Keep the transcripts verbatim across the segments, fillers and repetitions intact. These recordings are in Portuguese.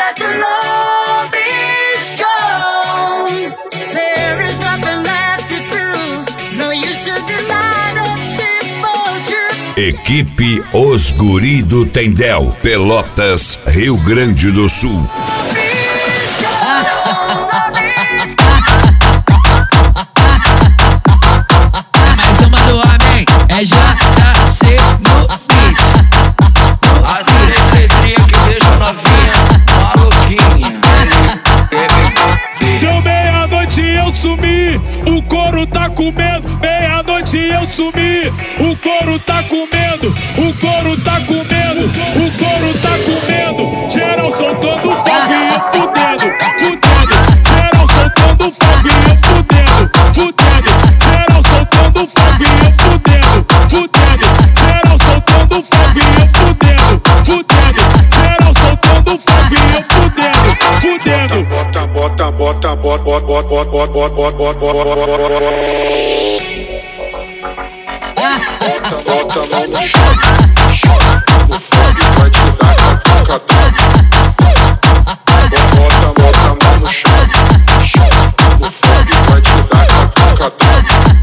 that the love is gone. There is nothing left to prove. No use to deny that simple truth. Equipe Os Guri do Tendel, Pelotas, Rio Grande do Sul. Mais uma do homem, é J C no beat. As três letrinhas que deixam novinha maluquinha. Deu meia-noite e eu sumi, o couro tá comendo. Meia-noite e eu sumi, o couro tá comendo. O couro tá comendo, o couro tá comendo. Geral soltando fogo e eu fudendo, fudendo. Geral soltando fogo e eu fudendo, fudendo. Geral soltando fogo e eu fudendo, fudendo. Geral soltando fogo e eu fudendo, fudendo. Geral soltando fogo e eu fudendo, fudendo. Bota, bota, bota, bota, bota, bota, bota, bota, bota, bota. Bota, bota a mão no chão, o fogo vai te dar catucadão. Bota, bota a mão no chão, o fogo vai te dar catucadão.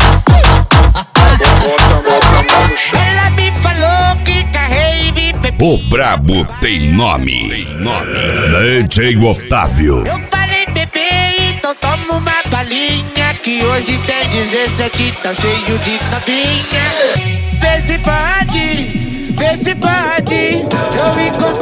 Bota, bota a mão no chão. Ela me falou que carrei me bebi. O brabo tem nome, tem nome. D J Otávio. Eu falei bebê, então toma uma balinha, que hoje tem dezessete, tá cheio de novinha. Vê se pode, vê se pode. Eu encontro